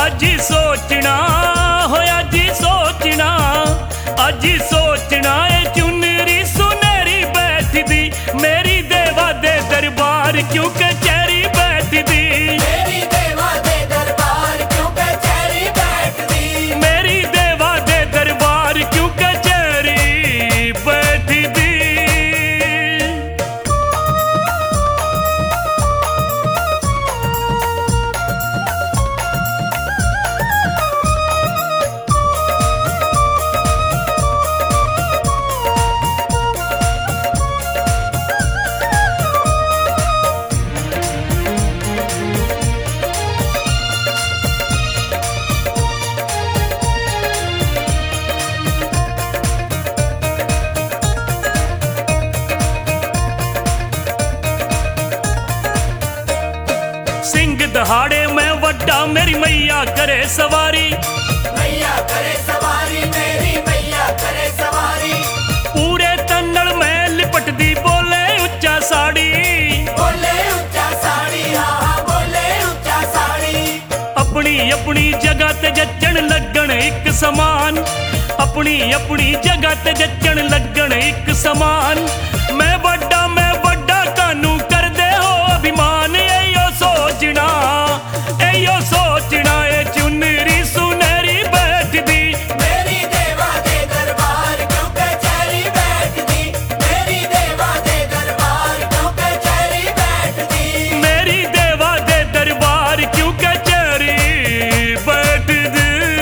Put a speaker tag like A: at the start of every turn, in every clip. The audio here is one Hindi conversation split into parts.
A: अज ही सोचना होया जी सोचना, अज ही सोचना ए चुनरी सुनहरी बैठदी मेरी देवा दे दरबार क्यों कचहरी बैठदी,
B: मेरी देवा दे दरबार क्यों कचहरी बैठदी,
A: मेरी देवा दे दरबार क्यों कचहरी बैठदी। सिंह दहाड़े मैं वड्डा मेरी मैया करे सवारी,
B: मैया करे सवारी मेरी मैया करे सवारी,
A: पूरे तन्नड़ में लिपटदी बोले उच्चा साड़ी,
B: बोले ऊंचा साड़ी हाँ बोले ऊंचा साड़ी,
A: अपनी अपनी जगह ते जचन लगन एक समान, अपनी अपनी जगह ते जचन लगन एक समान, मैं वड्डा कानू कर दे हो अभिमान, एयो सोचना ए चुनरी सुनहरी बैठदी
B: मेरी देवा दे दरबार क्यों कचहरी बैठदी, मेरी देवा दे दरबार क्यों कचहरी बैठदी,
A: मेरी देवा दे दरबार क्यों कचहरी बैठदी।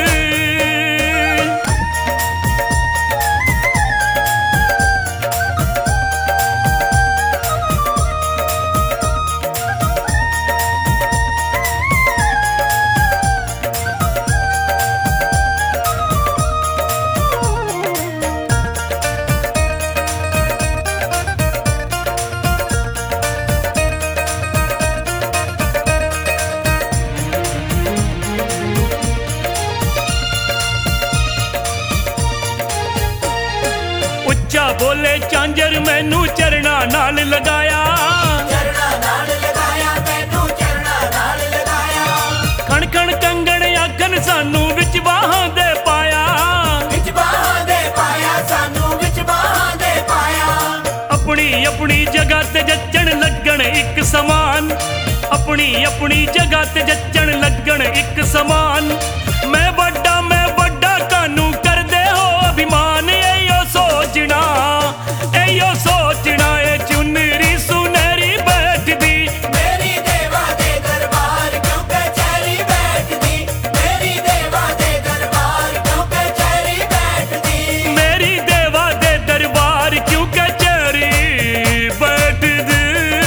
A: उच्चा बोले चांजर मैनू चरना नाल लगाया,
B: चरना नाल लगाया मैनू चरना नाल लगाया,
A: खण खण कंगण आखन सानू विच बाहां दे पाया,
B: विच बाहां दे पाया सानू विच बाहां दे पाया,
A: अपनी अपनी जगह ते जचन लगन एक समान, अपनी अपनी जगह ते जचन लगन एक समान, मैं वड्डा कानू कर दे हो अभिमान, एयो सोचना ए चुनरी सुनहरी बैठदी
B: मेरी देवा दे दरबार क्यों कचहरी बैठदी, मेरी देवा दे दरबार क्यों कचहरी बैठदी,
A: मेरी देवा दे दरबार क्यों कचहरी बैठदी।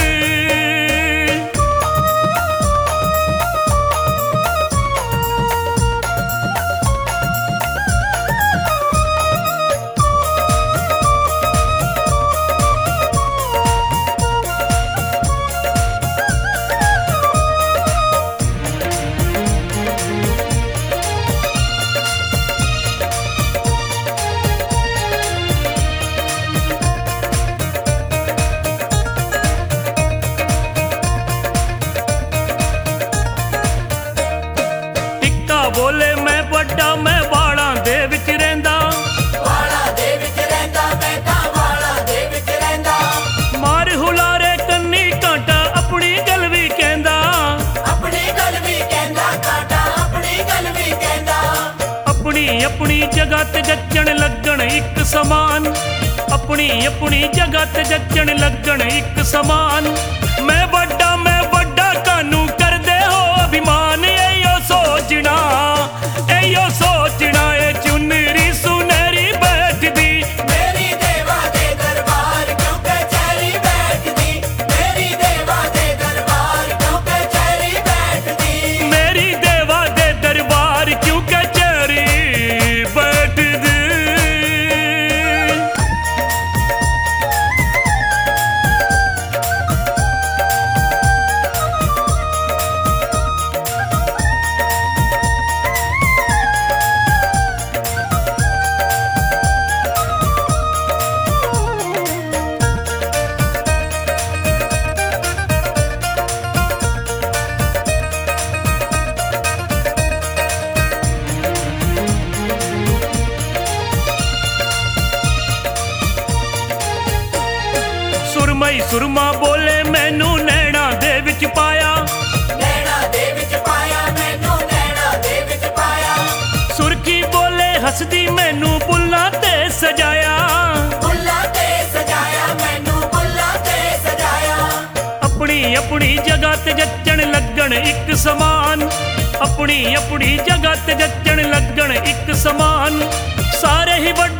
A: बोले मैं वड्डा मैं वाला दे विच रहिंदा,
B: वाला दे विच रहिंदा मैं तां वाला दे विच रहिंदा,
A: मार हुलारे कन्नी कांटा अपनी गल भी कहंदा,
B: अपनी गल भी कहंदा कांटा अपनी गल भी कहंदा,
A: अपनी अपनी जगह ते जचन लगन एक समान, अपनी अपनी जगह ते जचन लगन एक समान, मैं वड्डा कानू कर दे हो अभिमान, एयो सोचना ए चुनरी सुनहरी बैठदी
B: मेरी देवा दे दरबार क्यों कचहरी बैठदी, मेरी देवा दे दरबार क्यों कचहरी बैठदी,
A: मेरी देवा दे दरबार क्यों कचहरी बैठदी। ਸੁਰਮਈ ਸੁਰਮਾ ਬੋਲੇ ਮੈਨੂੰ ਨੈਣਾ ਦੇ ਵਿੱਚ ਪਾਇਆ,
B: ਨੈਣਾ ਦੇ ਵਿੱਚ ਪਾਇਆ, ਮੈਨੂੰ ਨੈਣਾ ਦੇ ਵਿੱਚ ਪਾਇਆ।
A: ਸੁਰਖੀ ਬੋਲੇ ਹੱਸਦੀ ਮੈਨੂੰ ਬੁੱਲਾਂ ਤੇ ਸਜਾਇਆ,
B: ਬੁੱਲਾਂ ਤੇ ਸਜਾਇਆ, ਮੈਨੂੰ ਬੁੱਲਾਂ ਤੇ ਸਜਾਇਆ।
A: ਆਪਣੀ ਆਪਣੀ ਜਗ੍ਹਾ ਤੇ ਜੱਚਣ ਲੱਗਣ ਇੱਕ ਸਮਾਨ, ਆਪਣੀ ਆਪਣੀ ਜਗ੍ਹਾ ਤੇ ਜੱਚਣ ਲੱਗਣ ਇੱਕ ਸਮਾਨ। ਸਾਰੇ ਹੀ ਵੱਡੇ